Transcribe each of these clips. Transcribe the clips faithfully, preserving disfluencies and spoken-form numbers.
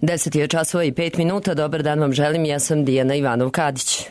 deset je časova i pet minuta, dobar dan vam želim, ja sam Dijana Ivanov-Kadić.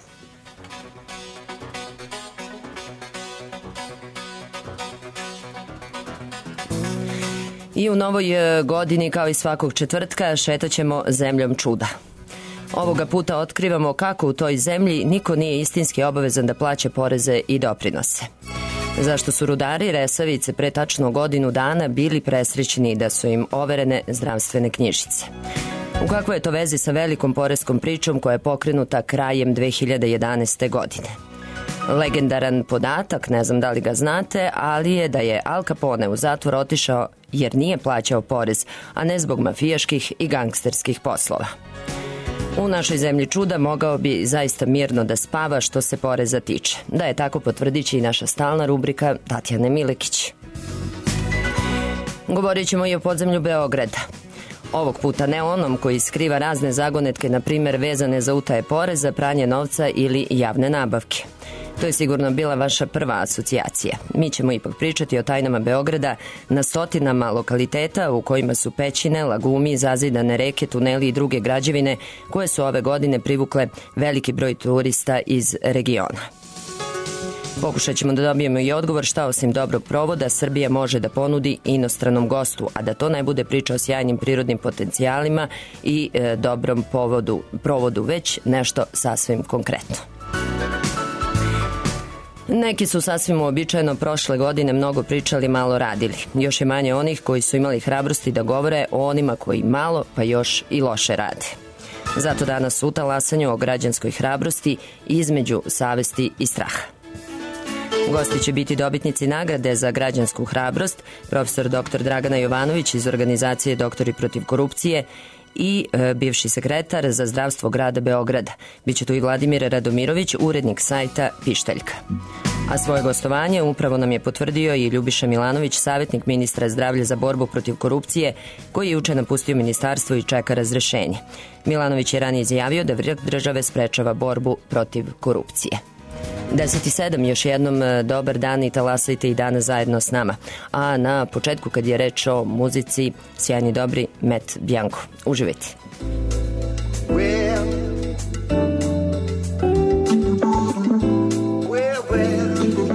I u novoj godini, kao i svakog četvrtka, šetaćemo zemljom čuda. Ovoga puta otkrivamo kako u toj zemlji niko nije istinski obavezan da plaća poreze i doprinose. Zašto su rudari Resavice pre tačno godinu dana bili presrećni da su im overene zdravstvene knjižice. U kakvoj je to vezi sa velikom poreskom pričom koja je pokrenuta krajem dve hiljade jedanaeste. godine. Legendaran podatak, ne znam da li ga znate, ali je da je Al Capone u zatvor otišao jer nije plaćao porez, a ne zbog mafijaških i gangsterskih poslova. U našoj zemlji čuda mogao bi zaista mirno da spava što se poreza tiče. Da je tako, potvrdit će i naša stalna rubrika Tatjane Milekić. Govorit ćemo i o podzemlju Beograda. Ovog puta ne onom koji skriva razne zagonetke, na primer vezane za utaje poreza, pranje novca ili javne nabavke. To je sigurno bila vaša prva asocijacija. Mi ćemo ipak pričati o tajnama Beograda na stotinama lokaliteta u kojima su pećine, lagumi, zazidane reke, tuneli i druge građevine koje su ove godine privukle veliki broj turista iz regiona. Pokušat ćemo da dobijemo i odgovor šta osim dobrog provoda Srbija može da ponudi inostranom gostu, a da to ne bude priča o sjajnim prirodnim potencijalima i e, dobrom povodu, provodu, već nešto sasvim konkretno. Neki su sasvim uobičajeno prošle godine mnogo pričali, malo radili. Još je manje onih koji su imali hrabrosti da govore o onima koji malo pa još i loše rade. Zato danas u talasanju o građanskoj hrabrosti između savesti i straha. Gosti će biti dobitnici nagrade za građansku hrabrost, profesor doktor Dragana Jovanović iz organizacije Doktori protiv korupcije i e, bivši sekretar za zdravstvo grada Beograda. Biće tu i Vladimir Radomirović, urednik sajta Pišteljka. A svoje gostovanje upravo nam je potvrdio i Ljubiša Milanović, savjetnik ministra zdravlja za borbu protiv korupcije, koji je juče napustio ministarstvo i čeka razrešenje. Milanović je ranije izjavio da vrh države sprečava borbu protiv korupcije. deset i sedam, još jednom dobar dan i talasajte i danas zajedno s nama. A na početku, kad je reč o muzici, sjajni dobri Matt Bianco. Uživajte. Well, well, well.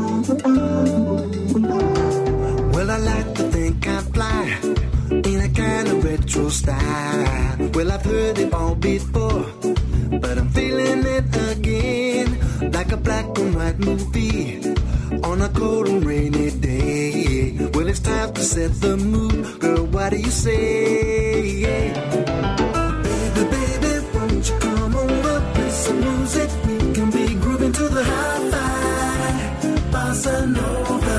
Well, I like to think I fly in a kind of retro style. Well, I've heard it all before, but I'm feeling it again. Like a black and white movie on a cold and rainy day. Well, it's time to set the mood. Girl, what do you say? Baby, baby, won't you come over, play some music? We can be grooving to the hi-fi bossa nova.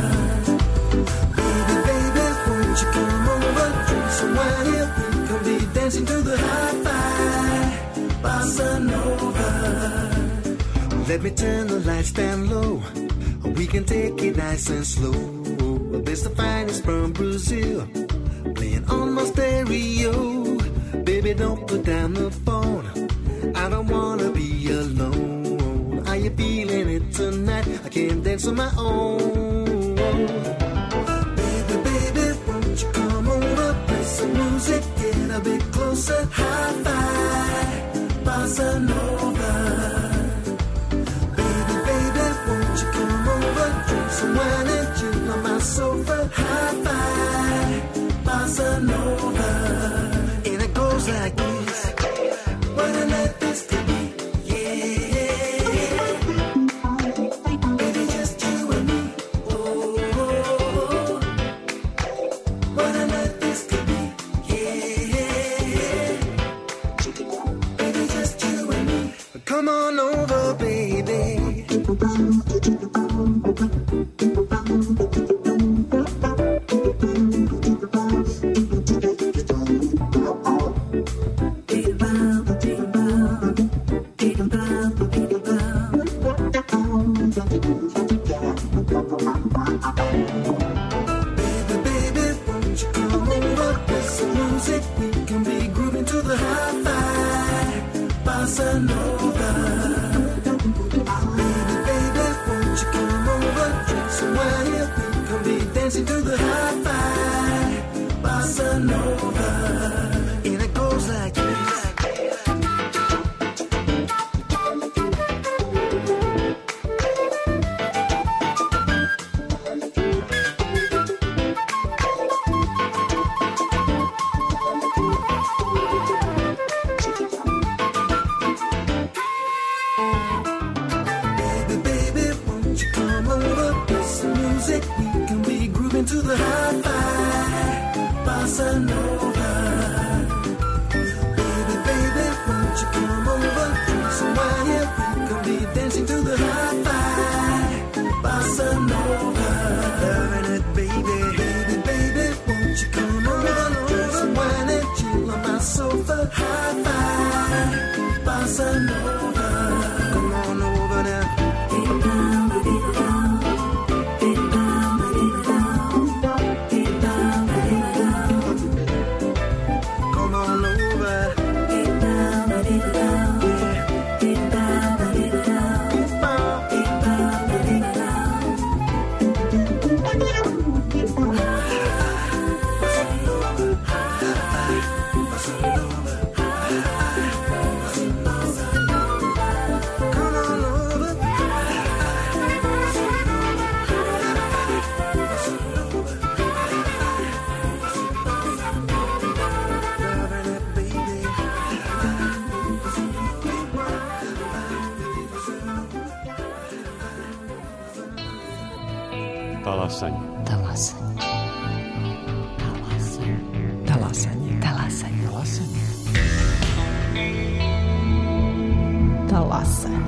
Baby, baby, won't you come over, drink some wine here? We can be dancing to the hi-fi bossa nova. Let me turn the lights down low. We can take it nice and slow. There's the finest from Brazil playing on my stereo. Baby, don't put down the phone. I don't wanna be alone. Are you feeling it tonight? I can't dance on my own. Baby, baby, won't you come over, play some music, get a bit closer. Hi-fi, bossa nova. Won't you come over, drink some wine and chill on my sofa. Hi-fi, bossa nova. And it goes like this. What a night this could be, yeah. Baby, just you and me, oh, oh, oh. What a night this could be, yeah. Baby, just you and me. Come on over, baby. Dancing to the hi-fi bossa nova, and it goes like the hi-fi bossa nova. Baby, baby, won't you come over? Drink some wine, yeah, we can be dancing to the hi-fi bossa nova. Loving it, baby, baby, baby, won't you come over? Drink some wine and chill on my sofa. Hi-fi bossa nova. Come on over now. Talasanje. Talasanje. Talasanje. Talasanje. Talasanje. Talasanje.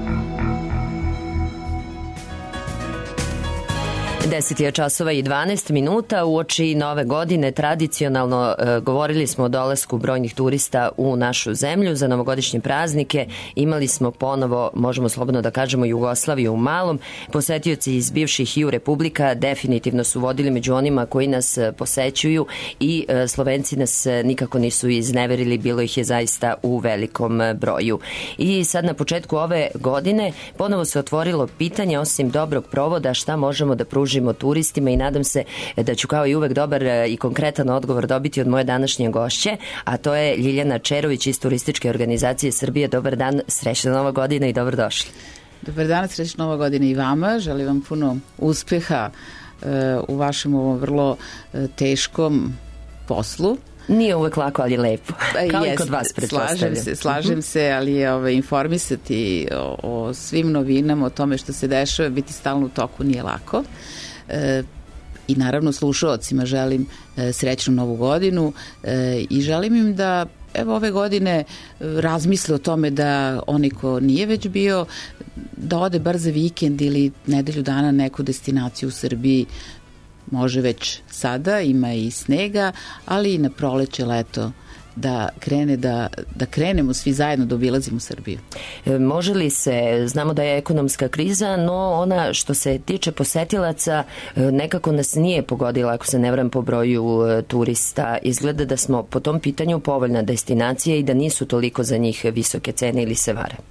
deset je časova i dvanaest minuta. Uoči nove godine tradicionalno e, govorili smo o dolasku brojnih turista u našu zemlju. Za novogodišnje praznike imali smo ponovo, možemo slobodno da kažemo, Jugoslaviju u malom. Posetioci iz bivših ju republika definitivno su vodili među onima koji nas posećuju i e, Slovenci nas nikako nisu izneverili, bilo ih je zaista u velikom broju. I sad na početku ove godine ponovo se otvorilo pitanje, osim dobrog provoda, šta možemo da pružimo turistima, i nadam se da ću kao i uvek dobar i konkretan odgovor dobiti od moje današnje gošće, a to je Ljiljana Čerović iz Turističke organizacije Srbije. Dobar dan, srećna nova godina i dobrodošli. Dobar dan, srećna nova godina i vama. Želim vam puno uspeha uh, u vašem ovom vrlo uh, teškom poslu. Nije uvek lako, ali lepo. Kao Jest, i kod vas, pretpostavljam. Slažem se, slažem uh-huh. se, ali je ovaj, informisati o, o svim novinama, o tome što se dešava, biti stalno u toku nije lako. E, I naravno slušaocima želim e, srećnu novu godinu e, i želim im da evo ove godine razmisle o tome da onaj ko nije već bio, da ode bar za vikend ili nedelju dana neku destinaciju u Srbiji. Može već sada, ima i snega, ali i na proleće, leto da krene da, da krenemo svi zajedno da obilazimo Srbiju. E, može li se, znamo da je ekonomska kriza, no ona što se tiče posetilaca nekako nas nije pogodila, ako se ne varam, po broju turista. Izgleda da smo po tom pitanju povoljna destinacija i da nisu toliko za njih visoke cene, ili se vare?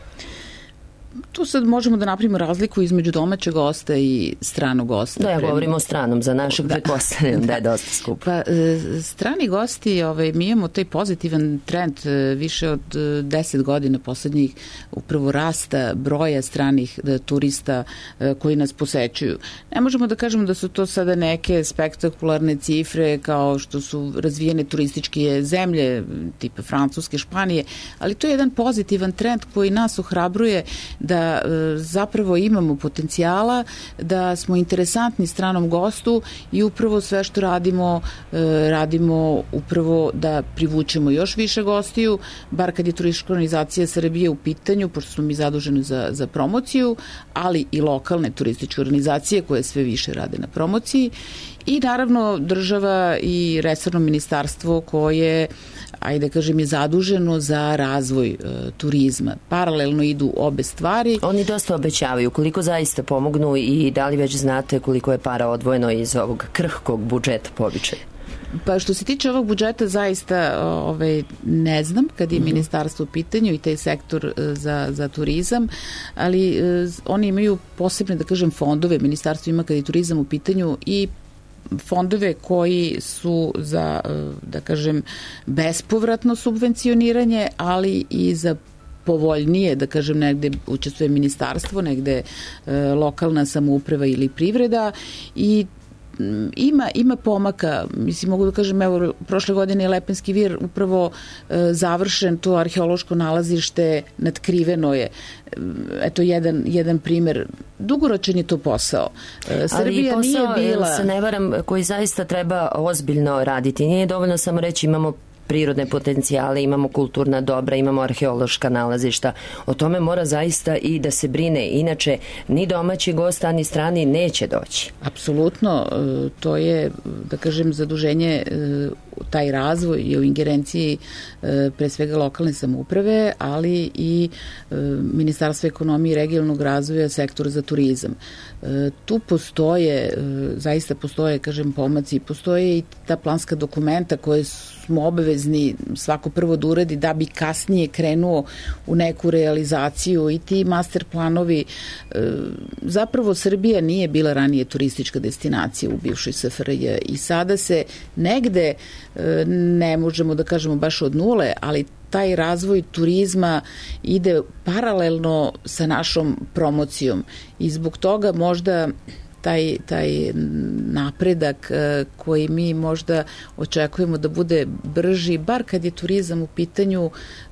Tu sad možemo da napravimo razliku između domaćeg gosta i stranog gosta. Da, ja govorim o stranom, za našeg da. pretpostavljam da je dosta skupo. Pa, strani gosti, ovaj, mi imamo taj pozitivan trend više od deset godina poslednjih, upravo rasta broja stranih turista koji nas posećuju. Ne možemo da kažemo da su to sada neke spektakularne cifre kao što su razvijene turističke zemlje, tipa Francuske, Španije, ali to je jedan pozitivan trend koji nas ohrabruje da zapravo imamo potencijala, da smo interesantni stranom gostu i upravo sve što radimo, radimo upravo da privučemo još više gostiju, bar kad je Turistička organizacija Srbije u pitanju, pošto smo mi zaduženi za, za promociju, ali i lokalne turističke organizacije koje sve više rade na promociji, i naravno država i resorno ministarstvo koje, ajde kažem, je zaduženo za razvoj e, turizma. Paralelno idu obe stvari. Oni dosta obećavaju. Koliko zaista pomognu i da li već znate koliko je para odvojeno iz ovog krhkog budžeta po običaju? Pa što se tiče ovog budžeta, zaista ovaj, ne znam kad je mm-hmm. ministarstvo u pitanju i taj sektor za, za turizam, ali eh, oni imaju posebne, da kažem, fondove. Ministarstvo ima kad je turizam u pitanju i fondove koji su za, da kažem, bespovratno subvencioniranje, ali i za povoljnije, da kažem, negde učestvuje ministarstvo, negde e, lokalna samouprava ili privreda, i ima, ima pomaka, mislim, mogu da kažem, evo, prošle godine je Lepenski vir upravo e, završen, to arheološko nalazište nadkriveno je. Eto, jedan, jedan primer. Dugoročan je to posao. E, Srbija ali posao, nije bila... se ne varam, koji zaista treba ozbiljno raditi. Nije dovoljno samo reći imamo prirodne potencijale, imamo kulturna dobra, imamo arheološka nalazišta. O tome mora zaista i da se brine. Inače, ni domaći gost, ani strani neće doći. Apsolutno. To je, da kažem, zaduženje, taj razvoj je u ingerenciji pre svega lokalne samouprave, ali i Ministarstva ekonomije i regionalnog razvoja, sektora za turizam. Tu postoje, zaista postoje, kažem, pomaci, postoje i ta planska dokumenta koje smo obavezni svako prvo da uradi da bi kasnije krenuo u neku realizaciju i ti master planovi. Zapravo Srbija nije bila ranije turistička destinacija u bivšoj S F R J i sada se negde, ne možemo da kažemo baš od nule, ali taj razvoj turizma ide paralelno sa našom promocijom i zbog toga možda taj, taj napredak koji mi možda očekujemo da bude brži, bar kad je turizam u pitanju,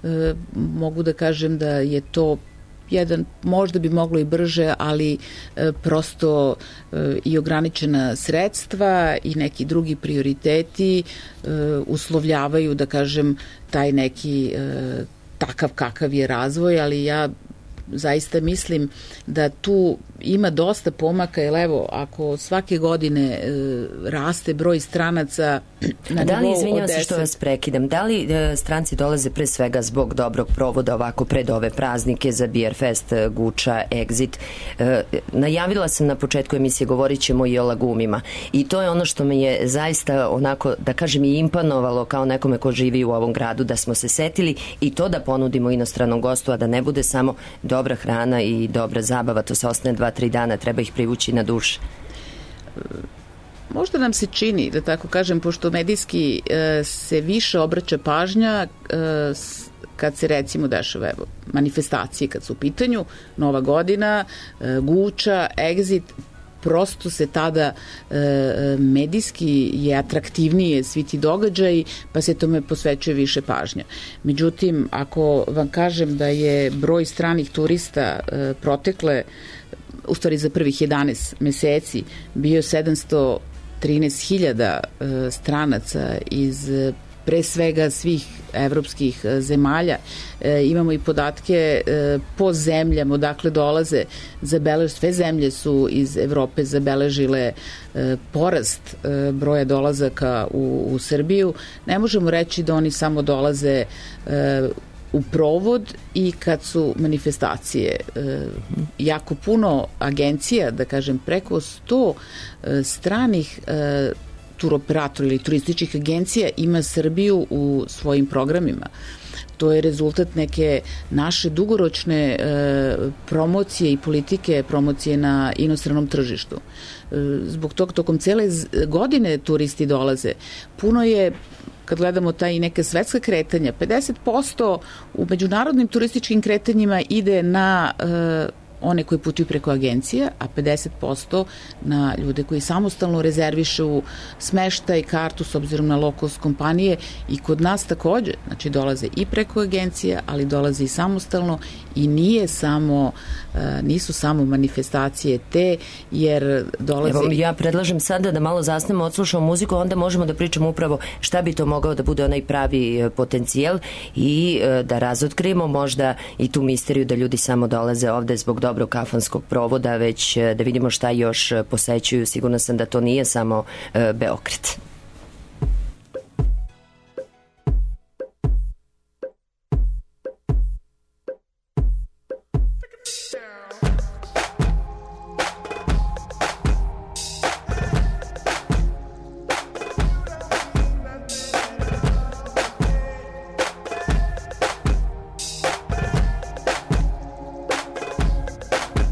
mogu da kažem da je to jedan, možda bi moglo i brže, ali e, prosto e, i ograničena sredstva i neki drugi prioriteti e, uslovljavaju, da kažem, taj neki e, takav kakav je razvoj, ali ja zaista mislim da tu ima dosta pomaka, jer evo, ako svake godine e, raste broj stranaca na da li, nivou izvinjam od se deset... što vas prekidam, da li e, stranci dolaze pre svega zbog dobrog provoda ovako pred ove praznike za Beer Fest, Guča, Exit? E, najavila sam na početku emisije, govorit ćemo i o lagumima i to je ono što me je zaista onako, da kažem, i impanovalo kao nekome ko živi u ovom gradu, da smo se setili i to da ponudimo inostranom gostu, a da ne bude samo dobra hrana i dobra zabava, to se ostane dva, tri dana, treba ih privući na duše. Možda nam se čini, da tako kažem, pošto medijski e, se više obraća pažnja e, kad se recimo dešava, evo, manifestacije kad su u pitanju, Nova godina, e, Guča, Exit, prosto se tada e, medijski je atraktivnije svi ti događaji, pa se tome posvećuje više pažnja. Međutim, ako vam kažem da je broj stranih turista e, protekle, u stvari za prvih jedanaest meseci, bio sedamsto trinaest hiljada e, stranaca iz pre svega svih evropskih zemalja. E, imamo i podatke e, po zemljama odakle dolaze. Zabelež, sve zemlje su iz Evrope zabeležile e, porast e, broja dolazaka u, u Srbiju. Ne možemo reći da oni samo dolaze e, u provod i kad su manifestacije. E, jako puno agencija, da kažem preko sto e, stranih e, turoperatora ili turističkih agencija ima Srbiju u svojim programima. To je rezultat neke naše dugoročne e, promocije i politike promocije na inostranom tržištu. E, zbog toga tokom cele godine turisti dolaze. Puno je, kad gledamo taj neka svetska kretanja, pedeset posto u međunarodnim turističkim kretanjima ide na e, one koji putuju preko agencija, a pedeset posto na ljude koji samostalno rezervišu smeštaj, kartu s obzirom na low cost kompanije i kod nas takođe, znači dolaze i preko agencija, ali dolaze i samostalno i nije samo, nisu samo manifestacije te, jer dolaze... Evo, ja predlažem sada da malo zasnemo, odslušamo muziku, onda možemo da pričamo upravo šta bi to mogao da bude onaj pravi potencijal i da razotkrijemo možda i tu misteriju da ljudi samo dolaze ovde zbog dobrog kafanskog provoda, već da vidimo šta još posećuju. Sigurno sam da to nije samo Beograd.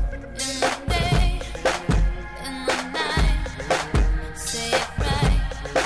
Say it right.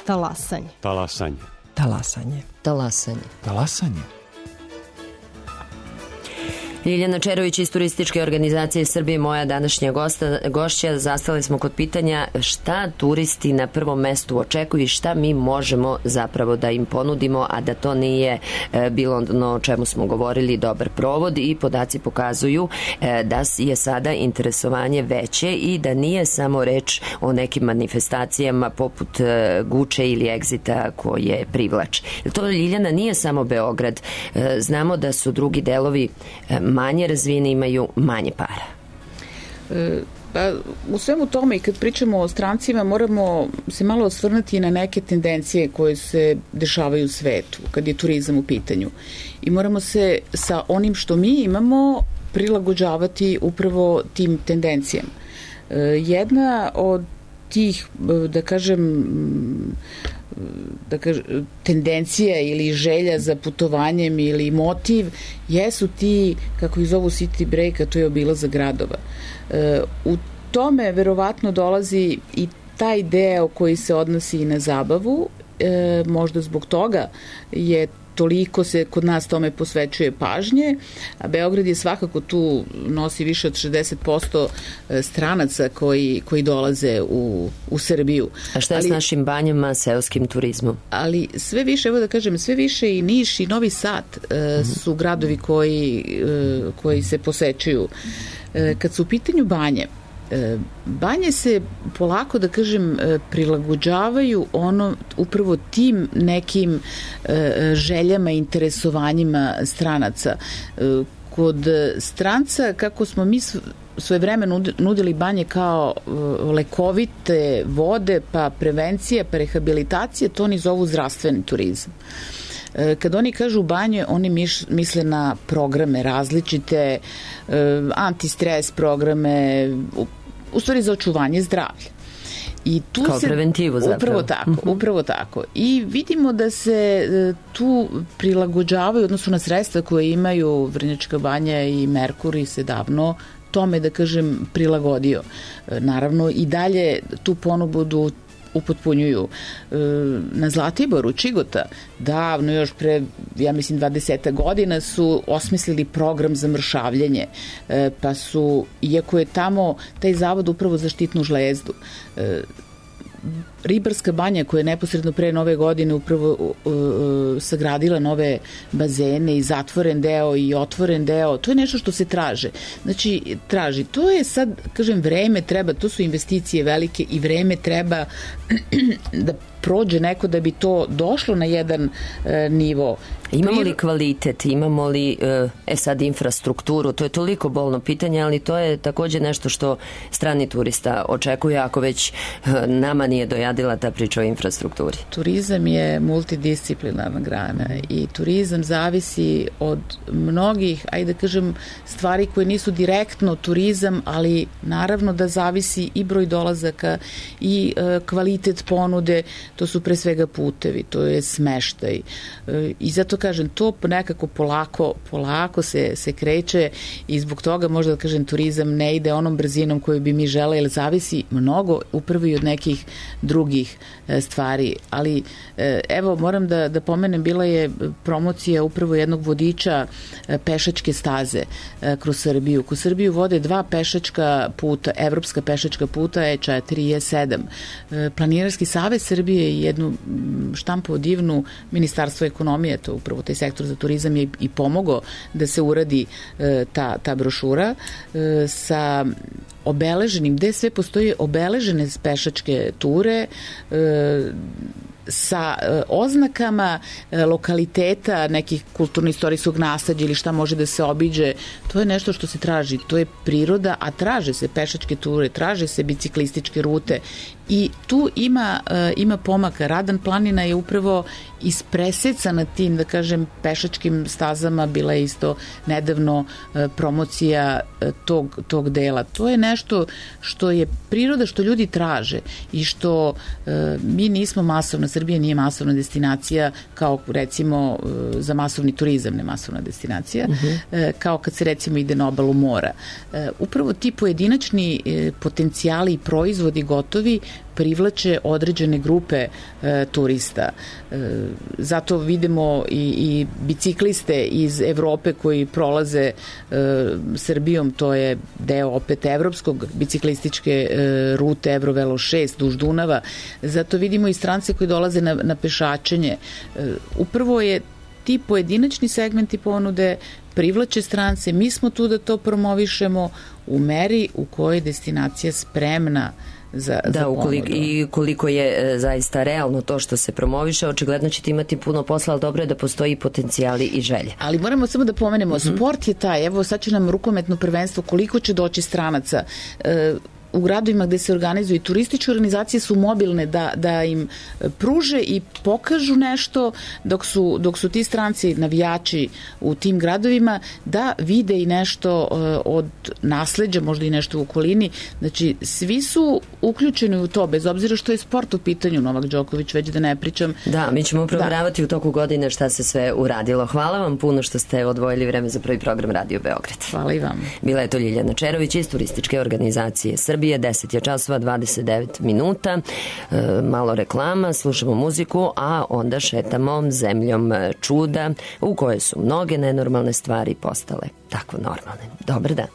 Talasanje. Talasanje. Talasanje. Talasanje. Talasanje. Ljiljana Čerović iz Turističke organizacije Srbije, moja današnja gosta, gošća. Zastali smo kod pitanja šta turisti na prvom mestu očekuju i šta mi možemo zapravo da im ponudimo, a da to nije e, bilo ono o čemu smo govorili, dobar provod, i podaci pokazuju e, da je sada interesovanje veće i da nije samo reč o nekim manifestacijama poput e, Guče ili Egzita koje privlače. To, Ljiljana, nije samo Beograd. E, znamo da su drugi delovi e, manje razvijeni, imaju manje para. E, pa, u svemu tome, i kad pričamo o strancima, moramo se malo osvrnuti na neke tendencije koje se dešavaju u svetu kad je turizam u pitanju. I moramo se sa onim što mi imamo prilagođavati upravo tim tendencijama. E, jedna od tih, da kažem, da kažem, tendencija ili želja za putovanjem ili motiv jesu ti, kako ih zovu city break, a to je obilazak gradova. E, u tome verovatno dolazi i taj deo koji se odnosi i na zabavu, e, možda zbog toga je toliko se kod nas tome posvećuje pažnje, a Beograd je svakako tu, nosi više od šezdeset posto stranaca koji, koji dolaze u, u Srbiju. A šta je ali, s našim banjama, seoskim turizmom? Ali sve više, evo da kažem, sve više i Niš i Novi Sad e, mm-hmm. su gradovi koji, e, koji se posećuju. E, kad su u pitanju banje, banje se polako, da kažem, prilagođavaju ono upravo tim nekim željama i interesovanjima stranaca. Kod stranca, kako smo mi svoje vreme nudili banje kao lekovite vode, pa prevencija, pa rehabilitacija, to oni zovu zdravstveni turizam. Kad oni kažu banje, oni misle na programe različite, antistres programe, u stvari za očuvanje zdravlja. I tu kao se, preventivu zapravo. Upravo tako, uh-huh. upravo tako. I vidimo da se tu prilagođavaju, odnosno na sredstva koje imaju Vrnjačka banja i Merkur i se davno tome, da kažem, prilagodio. Naravno i dalje tu ponudu upotpunjuju. Na Zlatiboru, Čigota, davno, još pre, ja mislim, dvadeset godina su osmislili program za mršavljenje, pa su, iako je tamo taj zavod upravo za štitnu žlezdu, Ribarska banja koja je neposredno pre nove godine upravo uh, uh, sagradila nove bazene i zatvoren deo i otvoren deo, to je nešto što se traže. Znači, traži. To je sad, kažem, vreme treba, to su investicije velike i vreme treba da prođe neko da bi to došlo na jedan e, nivo. Imamo li kvalitet, imamo li e sad infrastrukturu, to je toliko bolno pitanje, ali to je takođe nešto što strani turista očekuje ako već nama nije dojadila ta priča o infrastrukturi. Turizam je multidisciplinarna grana i turizam zavisi od mnogih, ajde da kažem, stvari koje nisu direktno turizam, ali naravno da zavisi i broj dolazaka i e, kvalitet ponude, to su pre svega putevi, to je smeštaj. E, I zato kažem, to nekako polako, polako se, se kreće i zbog toga možda da kažem turizam ne ide onom brzinom koju bi mi žele, jer zavisi mnogo upravo i od nekih drugih e, stvari. Ali e, evo moram da, da pomenem, bila je promocija upravo jednog vodiča e, pešačke staze e, kroz Srbiju. Kroz Srbiju vode dva pešačka puta, evropska pešačka puta E četiri i E sedam. E, Planinarski savez Srbije i jednu štampu divnu Ministarstvo ekonomije, to upravo taj sektor za turizam je i pomogao da se uradi e, ta, ta brošura e, sa obeleženim, gde sve postoji obeležene pešačke ture, e, sa e, oznakama e, lokaliteta, nekih kulturno-istorijskog nasleđa ili šta može da se obiđe. To je nešto što se traži, to je priroda, a traže se pešačke ture, traže se biciklističke rute i tu ima, e, ima pomaka. Radan planina je upravo ispresecana tim, da kažem, pešačkim stazama, bila je isto nedavno e, promocija e, tog, tog dela. To je nešto što je priroda, što ljudi traže i što e, mi nismo masovna, Srbija nije masovna destinacija kao recimo e, za masovni turizam, ne masovna destinacija, uh-huh. e, kao kad se recimo ide na obalu mora. E, upravo ti pojedinačni e, potencijali i proizvodi gotovi privlače određene grupe e, turista. E, zato vidimo i, i bicikliste iz Evrope koji prolaze e, Srbijom, to je deo opet evropskog biciklističke e, rute Eurovelo šest duž Dunava. Zato vidimo i strance koji dolaze na, na pešačenje. E, upravo je ti pojedinačni segmenti ponude privlače strance, mi smo tu da to promovišemo u meri u kojoj je destinacija spremna za, da, za ukoliko, ponudu. I koliko je e, zaista realno to što se promoviše, očigledno ćete imati puno posla, ali dobro je da postoji potencijali i želje. Ali moramo samo da pomenemo, mm-hmm. sport je taj, evo sad će nam rukometno prvenstvo, koliko će doći stranaca, e, u gradovima gde se organizuju i turističke organizacije su mobilne da, da im pruže i pokažu nešto dok su, dok su ti stranci navijači u tim gradovima da vide i nešto od nasleđa, možda i nešto u okolini. Znači, svi su uključeni u to, bez obzira što je sport u pitanju, Novak Đoković, već da ne pričam. Da, mi ćemo provjeravati da. u toku godine šta se sve uradilo. Hvala vam puno što ste odvojili vreme za prvi program Radio Beograd. Hvala i vam. Bila je to Ljiljana Čerović iz turističke organizacije Srbije. deset je časova, dvadeset devet minuta, e, malo reklama, slušamo muziku, a onda šetamo zemljom čuda u kojoj su mnoge nenormalne stvari postale tako normalne. Dobar dan.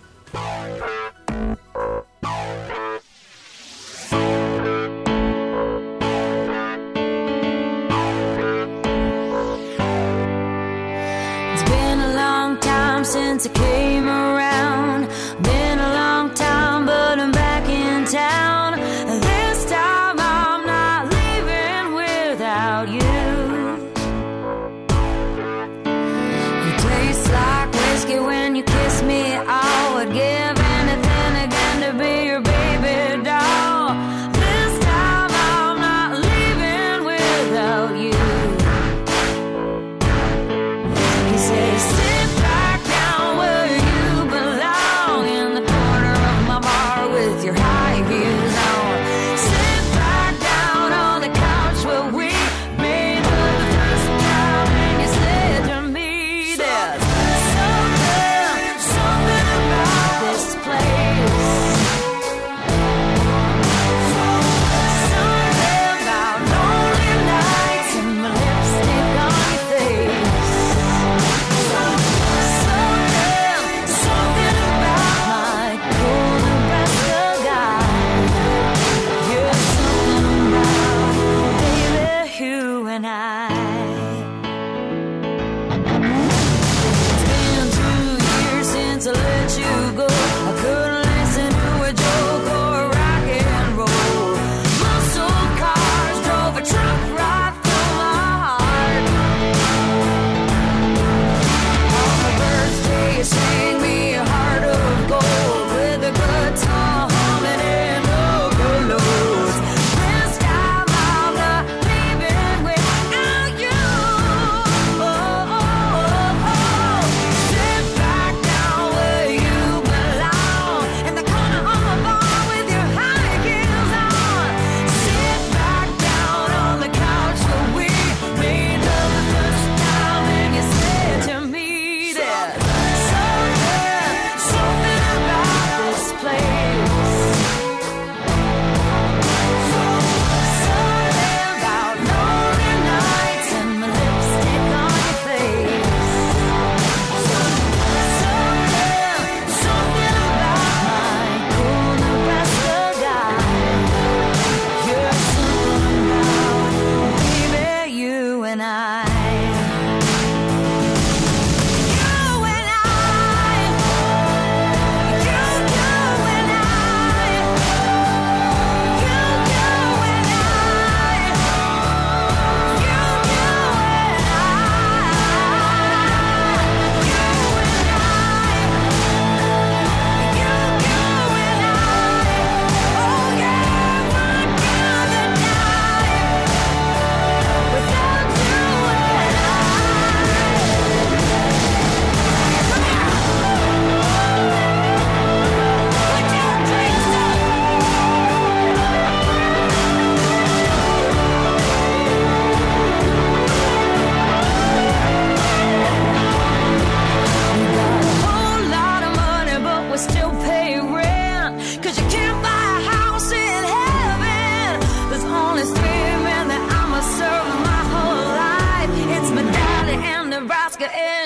It's been a long time since I came around. Been a long time, but I'm back in town. This time I'm not leaving without you. You taste like whiskey when you kiss me. I would give anything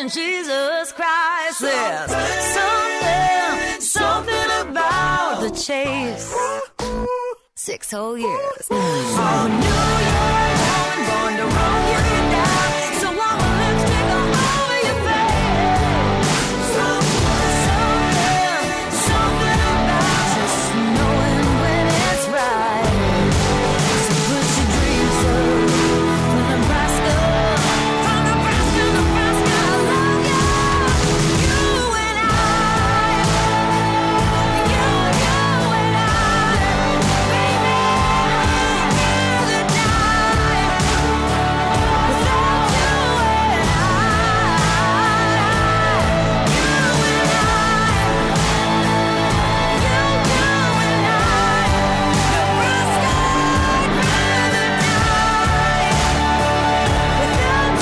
and Jesus Christ. There's something, something about the chase. Six whole years. Oh, New York, born to roll you down. So I'm a lipstick all over your face. Something, something about just knowing when it's right. So put your dreams up from Nebraska, from Nebraska, Nebraska. I love you, you and I, you, you and I, baby. The night without you and I, you and I, you, you and I, Nebraska, the night without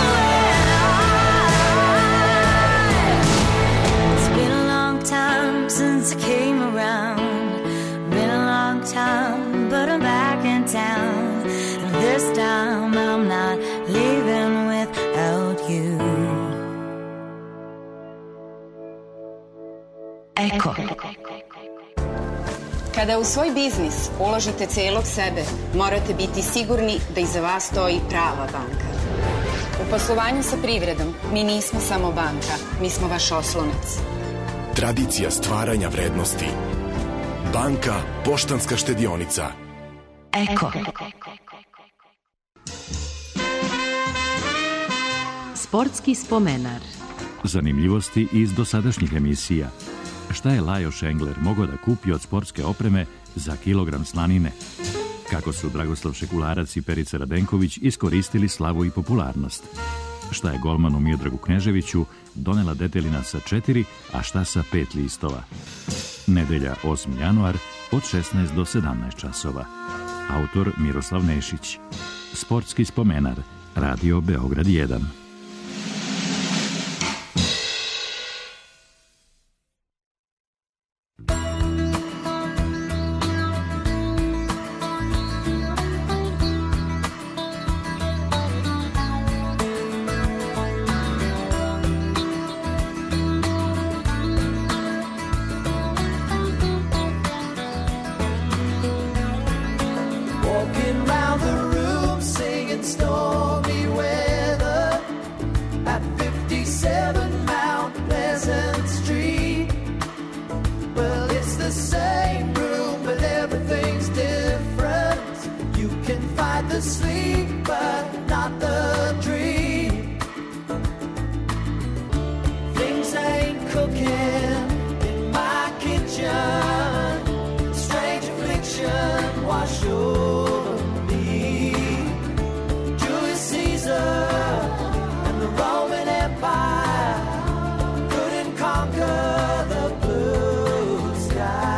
you and I. It's been a long time since I came around. Been a long time, but I'm back in town. And this time I'm not leaving without you. Eko. Kada u svoj biznis uložite celog sebe, morate biti sigurni da iza vas stoji prava banka. U poslovanju sa privredom mi nismo samo banka, mi smo vaš oslonac. Tradicija stvaranja vrednosti. Banka Poštanska štedionica. Eko. Sportski spomenar. Zanimljivosti iz dosadašnjih emisija. Šta je Lajos Engler mogao da kupi od sportske opreme za kilogram slanine? Kako su Dragoslav Šekularac i Perica Radenković iskoristili slavu i popularnost? Šta je golmanu Miodragu Kneževiću donela detelina sa četiri, a šta sa pet listova? Nedelja osmi januar od šesnaest do sedamnaest časova. Autor Miroslav Nešić. Sportski spomenar. Radio Beograd jedan. Walking round the room singing stormy weather at fifty-seven Mount Pleasant Street. Well, it's the same room, but everything's different. You can fight the sleep, but not the dream. Things ain't cooking in my kitchen. Strange affliction wash over me. Julius Caesar and the Roman Empire couldn't conquer the blue sky.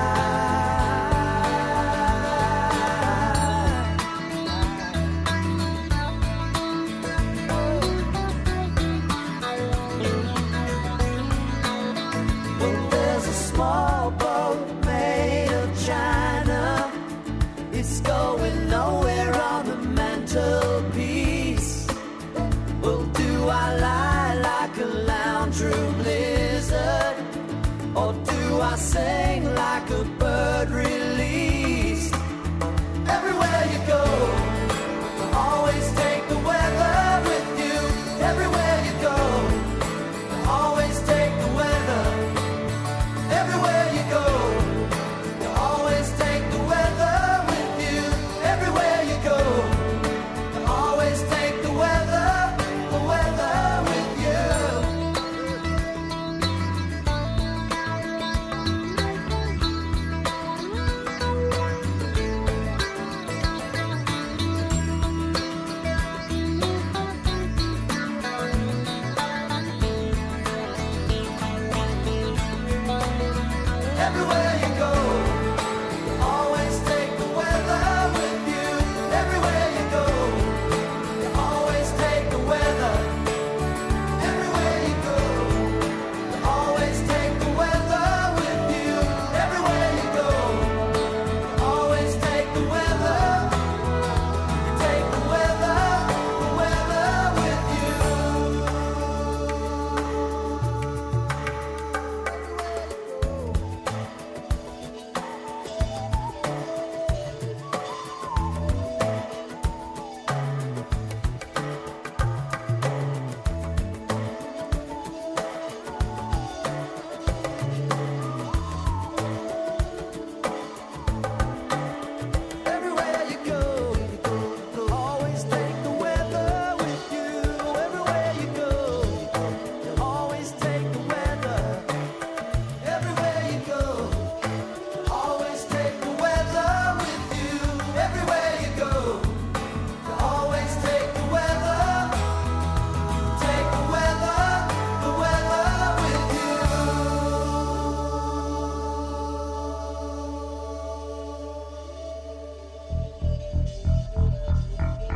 Well, there's a small boat made of china. It's going nowhere on the mantelpiece. Well, do I lie like a lounge room lizard, or do I sing like a bird released? Everywhere you go, always take the weather with you. Everywhere you go, always take the weather. Everywhere you go, always take the weather with you. Everywhere you go, always take the weather, the weather with you.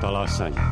talasanja.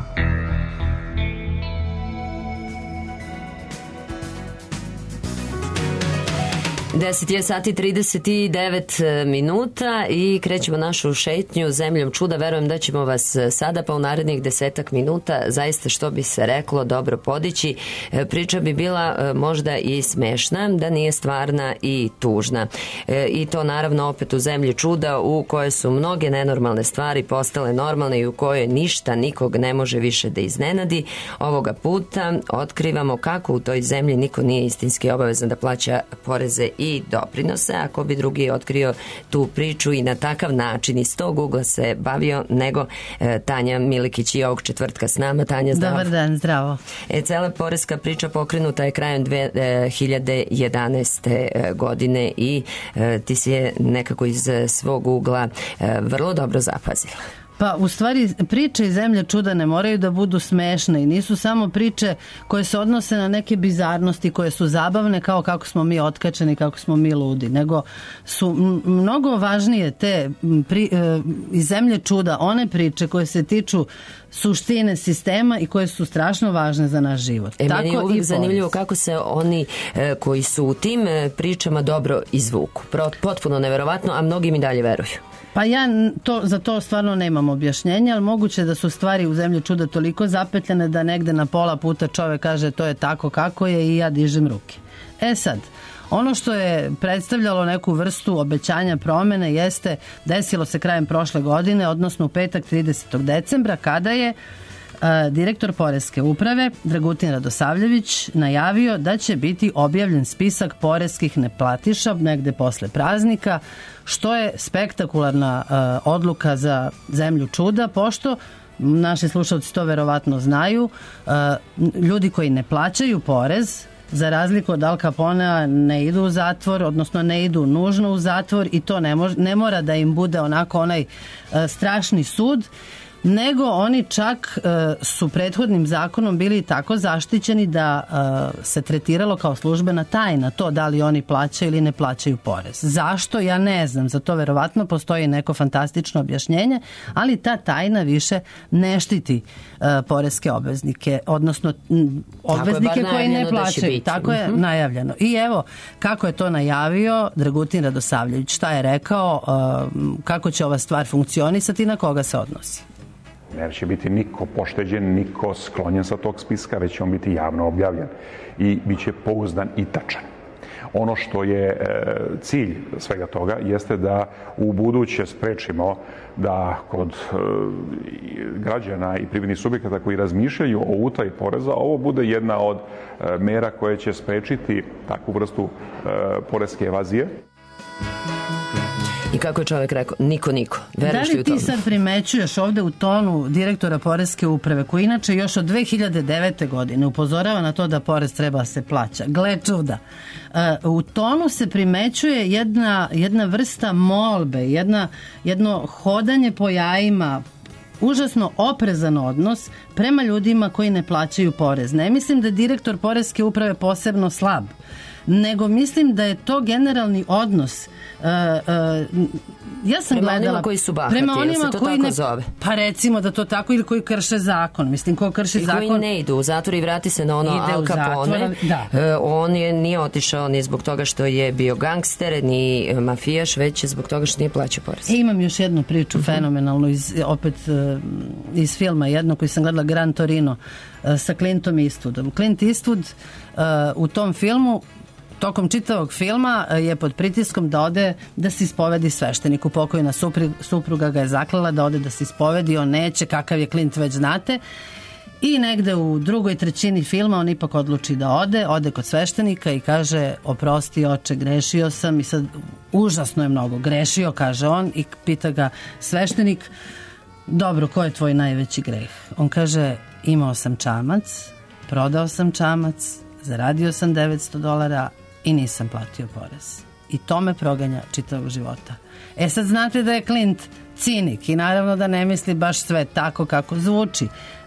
deset je sati trideset devet minuta i krećemo našu šetnju zemljom čuda. Verujem da ćemo vas sada pa u narednih desetak minuta zaista, što bi se reklo, dobro podići. Priča bi bila možda i smešna da nije stvarna i tužna. I to naravno opet u zemlji čuda u kojoj su mnoge nenormalne stvari postale normalne i u kojoj ništa nikog ne može više da iznenadi. Ovoga puta otkrivamo kako u toj zemlji niko nije istinski obavezan da plaća poreze i doprinose. Ako bi drugi otkrio tu priču i na takav način iz tog ugla se bavio, nego e, Tanja Milikić i ovog četvrtka s nama. Tanja, zdravo. Dobar dan, zdravo. E, cela poreska priča pokrenuta je krajem dve hiljade jedanaeste. godine i e, ti si je nekako iz svog ugla e, vrlo dobro zapazila. Pa u stvari priče iz zemlje čuda ne moraju da budu smešne i nisu samo priče koje se odnose na neke bizarnosti koje su zabavne kao kako smo mi otkačeni, kako smo mi ludi, nego su mnogo važnije te pri, e, iz zemlje čuda one priče koje se tiču suštine sistema i koje su strašno važne za naš život. E, Tako meni je uvijek i zanimljivo povijest. kako se oni e, koji su u tim e, pričama dobro izvuku. Pro, potpuno neverovatno, a mnogi mi dalje veruju. Pa ja to, za to stvarno nemam objašnjenja, ali moguće da su stvari u zemlji čuda toliko zapetljene da negde na pola puta čovek kaže to je tako kako je i ja dižem ruke. E sad, ono što je predstavljalo neku vrstu obećanja promene jeste, desilo se krajem prošle godine, odnosno u petak tridesetog decembra, kada je Uh, direktor Poreske uprave Dragutin Radosavljević najavio da će biti objavljen spisak poreskih neplatiša negde posle praznika, što je spektakularna uh, odluka za zemlju čuda, pošto naši slušalci to verovatno znaju, uh, ljudi koji ne plaćaju porez, za razliku od Al Caponea, ne idu u zatvor, odnosno ne idu nužno u zatvor i to ne, mož, ne mora da im bude onako onaj uh, strašni sud, nego oni čak uh, su prethodnim zakonom bili tako zaštićeni da uh, se tretiralo kao službena tajna to da li oni plaćaju ili ne plaćaju porez. Zašto? Ja ne znam. Za to verovatno postoji neko fantastično objašnjenje, ali ta tajna više ne štiti uh, poreske obveznike, odnosno m, obveznike koji ne plaćaju. Tako je mm-hmm. najavljeno. I evo, kako je to najavio Dragutin Radosavljević, šta je rekao, uh, kako će ova stvar funkcionisati i na koga se odnosi. Neće biti niko pošteđen, niko sklonjen sa tog spiska, već će on biti javno objavljen i bit će pouzdan i tačan. Ono što je e, cilj svega toga jeste da u buduće sprečimo da kod e, građana i privrednih subjekata koji razmišljaju o utaji poreza, ovo bude jedna od e, mera koje će sprečiti takvu vrstu e, poreske evazije. I kako je čovjek rekao, niko, niko. Veruješ da li ti sad primećuješ ovde u tonu direktora Poreske uprave, koji inače još od dve hiljade devete. godine upozorava na to da porez treba se plaća? Gle čuda. Uh, u tonu se primećuje jedna, jedna vrsta molbe, jedna, jedno hodanje po jajima, užasno oprezan odnos prema ljudima koji ne plaćaju porez. Ne mislim da je direktor Poreske uprave posebno slab, nego mislim da je to generalni odnos. Uh, uh, ja sam prema gledala onima koji su bahati, prema onima se to koji tako ne, zove? Pa recimo da to tako, ili koji krše zakon. Mislim, ko krši I zakon... koji ne idu u zatvor i vrati se na ono Al Capone. Da. Uh, on je nije otišao ni zbog toga što je bio gangster, ni mafijaš, već zbog toga što nije plaćao porez. E, imam još jednu priču uh-huh. fenomenalnu iz, opet uh, iz filma jedno koji sam gledala, Gran Torino, uh, sa Clintom Eastwoodom. Clint Eastwood uh, u tom filmu tokom čitavog filma je pod pritiskom da ode da se ispovedi svešteniku. Pokojna supruga ga je zaklela da ode da se ispovedi, on neće, kakav je Clint već znate. I negde u drugoj trećini filma on ipak odluči da ode, ode kod sveštenika i kaže: oprosti oče, grešio sam. I sad užasno je mnogo grešio, kaže on, i pita ga sveštenik: dobro, ko je tvoj najveći greh? On kaže: imao sam čamac, prodao sam čamac, zaradio sam devetsto dolara i nisam platio porez. I to me proganja čitavog života. E sad znate da je Clint cinik i naravno da ne misli baš sve tako kako zvuči.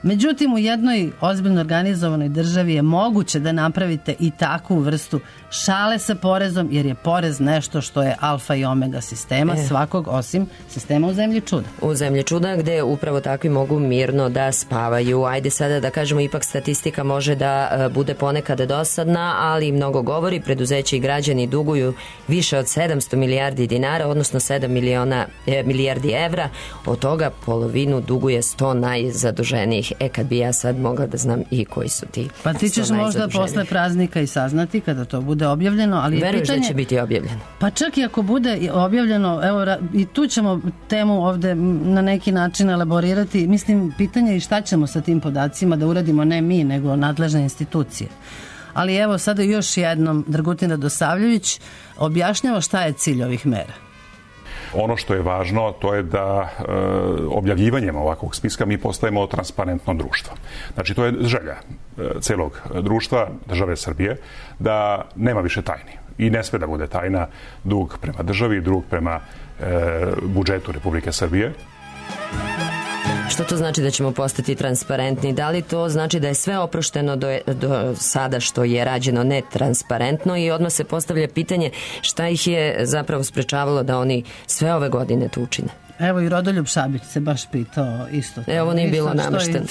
Međutim, u jednoj ozbiljno organizovanoj državi je moguće da napravite i takvu vrstu šale sa porezom, jer je porez nešto što je alfa i omega sistema e. svakog, osim sistema u zemlji čuda. U zemlji čuda gde upravo takvi mogu mirno da spavaju. Ajde sada da kažemo, ipak statistika može da bude ponekad dosadna, ali mnogo govori, preduzeće i građani duguju više od sedamsto milijardi dinara, odnosno sedam miliona, e, milijardi evra, od toga polovinu duguje sto najzaduženijih. E, kad bi ja sad mogla da znam i koji su ti. Pa ti ćeš možda posle praznika i saznati kada to bude objavljeno, ali je Veruješ pitanje... da će biti objavljeno? Pa čak i ako bude objavljeno, evo, i tu ćemo temu ovde na neki način elaborirati. Mislim, pitanje je šta ćemo sa tim podacima da uradimo, ne mi, nego nadležne institucije. Ali evo, sada još jednom Dragutin Radosavljević objašnjava šta je cilj ovih mera. Ono što je važno, to je da e, objavljivanjem ovakvog spiska mi postajemo transparentno društvo. Znači, to je želja e, celog društva, države Srbije, da nema više tajni. I ne sme da bude tajna dug prema državi, dug prema e, budžetu Republike Srbije. Što to znači da ćemo postati transparentni? Da li to znači da je sve oprošteno do, do sada što je rađeno netransparentno i odmah se postavlja pitanje šta ih je zapravo sprečavalo da oni sve ove godine to učine? Evo i Rodoljub Šabić se baš pitao isto. Evo, ovo nije bilo namešteno.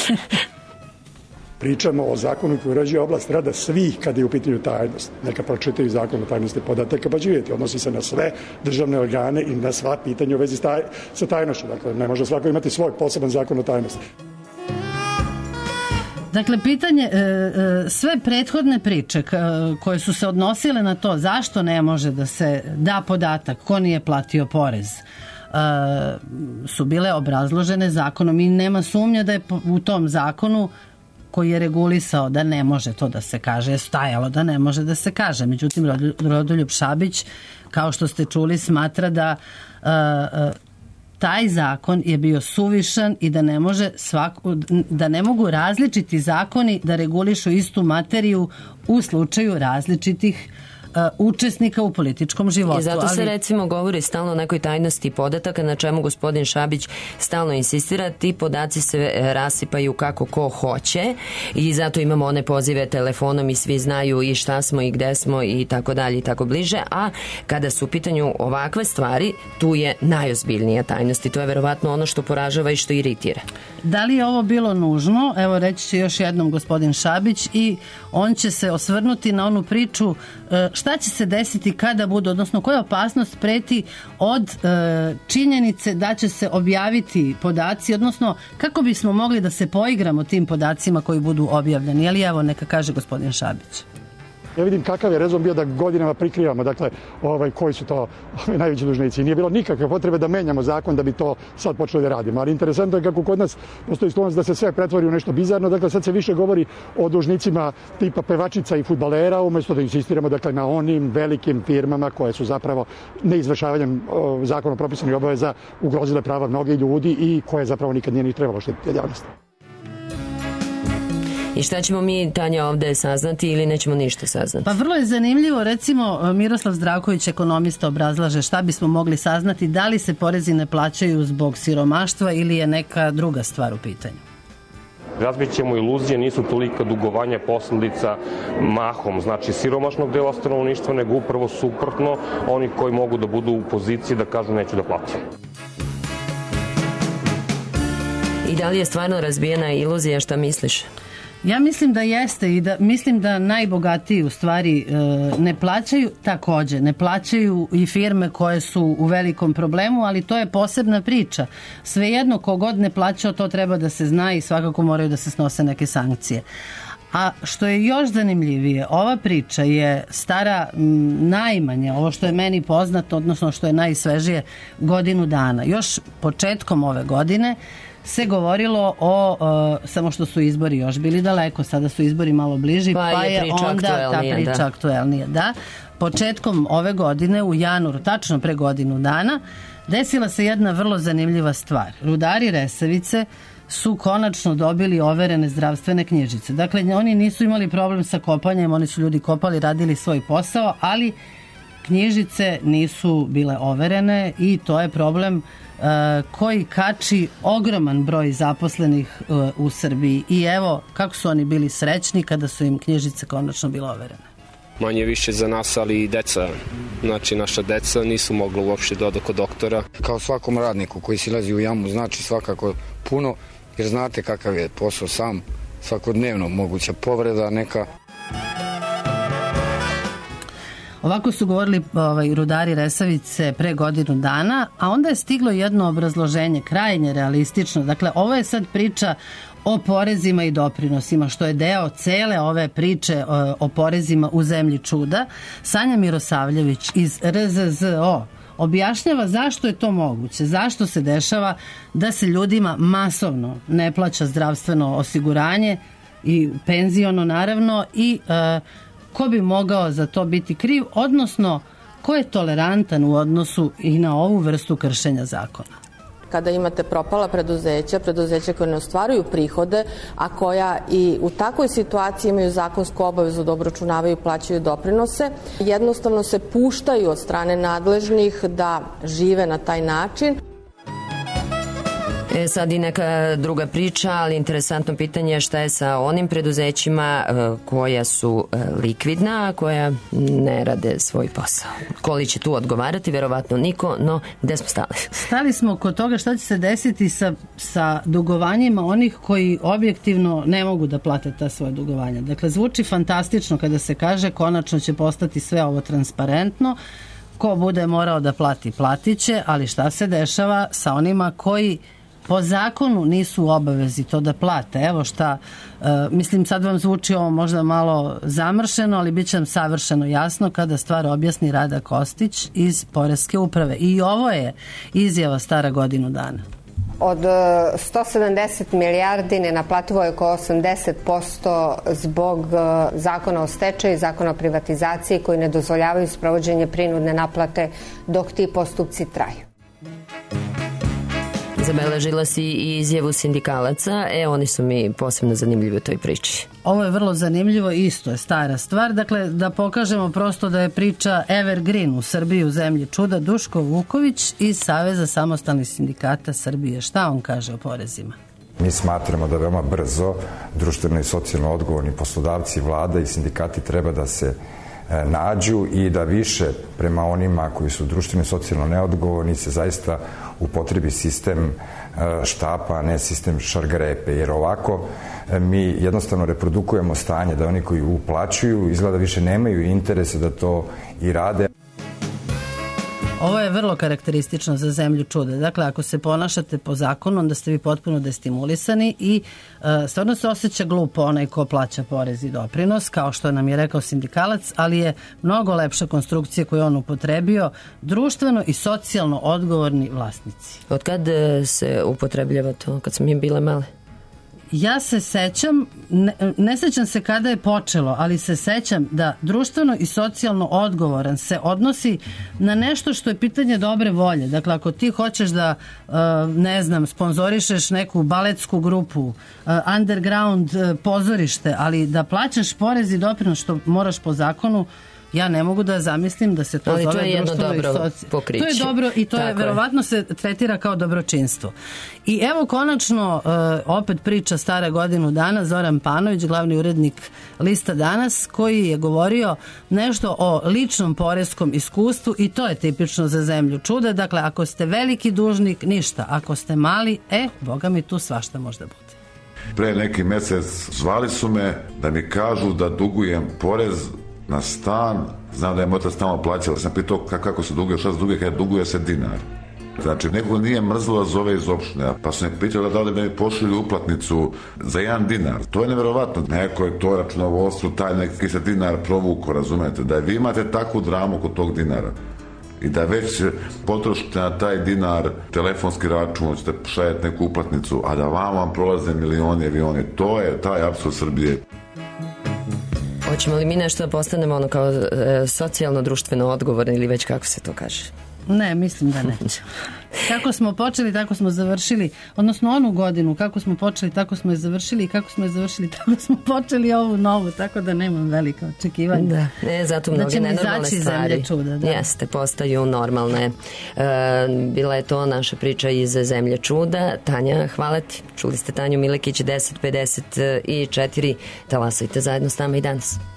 Pričamo o zakonu koji uređuje oblast rada svih kada je u pitanju tajnost. Neka pročitaju zakon o tajnosti podataka pa će vidjeti. Odnosi se na sve državne organe i na sva pitanja u vezi taj, sa tajnošću. Dakle, ne može svako imati svoj poseban zakon o tajnosti. Dakle, pitanje, sve prethodne priče koje su se odnosile na to zašto ne može da se da podatak ko nije platio porez, su bile obrazložene zakonom i nema sumnja da je u tom zakonu koji je regulisao da ne može to da se kaže, je stajalo da ne može da se kaže. Međutim, Rodoljub Šabić, kao što ste čuli, smatra da uh, uh, taj zakon je bio suvišan i da ne može svaku, da ne mogu različiti zakoni da regulišu istu materiju u slučaju različitih učesnika u političkom životu. I zato se ali... recimo govori stalno o nekoj tajnosti podataka, na čemu gospodin Šabić stalno insistira. Ti podaci se rasipaju kako ko hoće i zato imamo one pozive telefonom i svi znaju i šta smo i gde smo i tako dalje i tako bliže, a kada su u pitanju ovakve stvari, tu je najozbiljnija tajnost i to je verovatno ono što poražava i što iritira. Da li je ovo bilo nužno? Evo, reći će još jednom gospodin Šabić i on će se osvrnuti na onu priču šta će se desiti kada bude, odnosno koja opasnost preti od e, činjenice da će se objaviti podaci, odnosno kako bismo mogli da se poigramo tim podacima koji budu objavljeni. Ali evo, neka kaže gospodin Šabić. Ja vidim kakav je rezon bio da godinama prikrivamo, dakle, ovaj, koji su to ovaj, najveći dužnici. Nije bilo nikakve potrebe da menjamo zakon da bi to sad počeli da radimo. Ali interesantno je kako kod nas postoji sklonost da se sve pretvori u nešto bizarno. Dakle, sad se više govori o dužnicima tipa pevačica i fudbalera, umjesto da insistiramo, dakle, na onim velikim firmama koje su zapravo neizvršavanjem zakonom propisanih obaveza ugrozile prava mnogi ljudi i koje zapravo nikad nije ni trebalo štititi javnost. I šta ćemo mi, Tanja, ovde saznati ili nećemo ništa saznati? Pa vrlo je zanimljivo, recimo Miroslav Zdravković, ekonomista, obrazlaže šta bismo mogli saznati, da li se porezi ne plaćaju zbog siromaštva ili je neka druga stvar u pitanju. Razbit ćemo iluzije, nisu tolika dugovanja posledica mahom, znači siromašnog dela stanovništva, nego upravo suprotno, oni koji mogu da budu u poziciji da kažu neću da platim. I da li je stvarno razbijena iluzija, šta misliš? Ja mislim da jeste i da mislim da najbogatiji u stvari e, ne plaćaju, takođe ne plaćaju i firme koje su u velikom problemu, ali to je posebna priča. Svejedno kogod ne plaćao, to treba da se zna i svakako moraju da se snose neke sankcije. A što je još zanimljivije, ova priča je stara m, najmanje, ovo što je meni poznato, odnosno što je najsvežije, godinu dana. Još početkom ove godine se govorilo o, o samo što su izbori još bili daleko, sada su izbori malo bliži, pa, pa je, je onda ta priča da. aktuelnija. Da, početkom ove godine, u januaru, tačno pre godinu dana, desila se jedna vrlo zanimljiva stvar. Rudari Resavice su konačno dobili overene zdravstvene knjižice. Dakle, oni nisu imali problem sa kopanjem, oni su ljudi kopali, radili svoj posao, ali knjižice nisu bile overene i to je problem uh, koji kači ogroman broj zaposlenih uh, u Srbiji. I evo kako su oni bili srećni kada su im knjižice konačno bile overene. Manje više za nas, ali i deca, znači naša deca nisu mogla uopšte doći kod doktora. Kao svakom radniku koji silazi u jamu znači svakako puno, jer znate kakav je posao sam, svakodnevno moguća povreda neka. Ovako su govorili ovaj, rudari Resavice pre godinu dana, a onda je stiglo jedno obrazloženje, krajnje realistično. Dakle, ovo je sad priča o porezima i doprinosima, što je deo cele ove priče o, o porezima u zemlji čuda. Sanja Mirosavljević iz R Z Z O objašnjava zašto je to moguće, zašto se dešava da se ljudima masovno ne plaća zdravstveno osiguranje i penziono naravno i e, ko bi mogao za to biti kriv, odnosno ko je tolerantan u odnosu i na ovu vrstu kršenja zakona. Kada imate propala preduzeća, preduzeća koje ne ostvaruju prihode, a koja i u takvoj situaciji imaju zakonsku obavezu da obračunavaju i plaćaju doprinose, jednostavno se puštaju od strane nadležnih da žive na taj način. E, sad i neka druga priča, ali interesantno pitanje je šta je sa onim preduzećima e, koja su e, likvidna, a koja ne rade svoj posao. Ko li će tu odgovarati? Verovatno niko, no gde smo stali? Stali smo kod toga šta će se desiti sa, sa dugovanjima onih koji objektivno ne mogu da plate ta svoje dugovanja. Dakle, zvuči fantastično kada se kaže konačno će postati sve ovo transparentno. Ko bude morao da plati, platit će, ali šta se dešava sa onima koji po zakonu nisu u obavezi to da plate. Evo šta, e, mislim sad vam zvuči ovo možda malo zamršeno, ali bit će vam savršeno jasno kada stvar objasni Rada Kostić iz Poreske uprave. I ovo je izjava stara godinu dana. Od sto sedamdeset milijardi nenaplativo je oko osamdeset posto zbog zakona o stečaju i zakona o privatizaciji koji ne dozvoljavaju sprovođenje prinudne naplate dok ti postupci traju. Zabeležila si i izjavu sindikalaca, e, oni su mi posebno zanimljivi u toj priči. Ovo je vrlo zanimljivo, isto je stara stvar, dakle da pokažemo prosto da je priča evergreen u Srbiji u zemlji čuda. Duško Vuković iz Saveza samostalnih sindikata Srbije. Šta on kaže o porezima? Mi smatramo da veoma brzo društveno i socijalno odgovorni poslodavci, vlada i sindikati treba da se nađu i da više prema onima koji su društveno i socijalno neodgovorni se zaista upotrebi sistem štapa, a ne sistem šargarepe, jer ovako mi jednostavno reprodukujemo stanje da oni koji uplaćuju izgleda više nemaju interese da to i rade. Ovo je vrlo karakteristično za zemlju čuda. Dakle, ako se ponašate po zakonu, onda ste vi potpuno destimulisani i uh, stvarno se osjeća glupo onaj ko plaća porez i doprinos, kao što nam je rekao sindikalac, ali je mnogo lepša konstrukcija koju on upotrebio, društveno i socijalno odgovorni vlasnici. Od kad se upotrebljava to, kad smo mi bile male? Ja se sećam, ne, ne sećam se kada je počelo, ali se sećam da društveno i socijalno odgovoran se odnosi na nešto što je pitanje dobre volje. Dakle, ako ti hoćeš da, ne znam, sponzorišeš neku baletsku grupu, underground pozorište, ali da plaćaš porez i doprinos što moraš po zakonu, ja ne mogu da zamislim da se to ali zove to je jedno dobro soci... pokriće. To je dobro i to je, verovatno se tretira kao dobročinstvo. I evo konačno uh, opet priča stara godinu dana, Zoran Panović, glavni urednik Lista Danas, koji je govorio nešto o ličnom poreskom iskustvu i to je tipično za zemlju čuda. Dakle, ako ste veliki dužnik, ništa. Ako ste mali, e, boga mi tu svašta možda bude. Pre neki mesec zvali su me da mi kažu da dugujem porez na stan, znam da je motac tamo plaćala, sam pitao kako se duguje, šta se duguje, kada duguje se dinar. Znači, nekog nije mrzlo da zove iz opštine, pa sam pitao da li bi mi pošli uplatnicu za jedan dinar. To je neverovatno. Neko je to računovodstvo, taj neki se dinar provuko, razumete, da vi imate takvu dramu kod tog dinara i da već potrošite na taj dinar telefonski račun, ćete šaljati neku uplatnicu, a da vam vam prolaze milioni avioni. To je taj apsurd Srbije. Hoćemo li mi nešto da postanemo ono kao e, socijalno društveno odgovorni ili već kako se to kaže? Ne, mislim da neće. Kako smo počeli, tako smo završili. Odnosno onu godinu, kako smo počeli, tako smo je završili i kako smo je završili, tako smo počeli ovu novu, tako da nemam velika očekivanja. Da, e, zato mnoge da ćemo nenormalne izaći stvari zemlje čuda. Da. Jeste, postaju normalne. E, bila je to naša priča iz Zemlje čuda. Tanja, hvala ti. Čuli ste Tanju Milekić, deset pedeset četiri. Talasajte zajedno s nama i danas.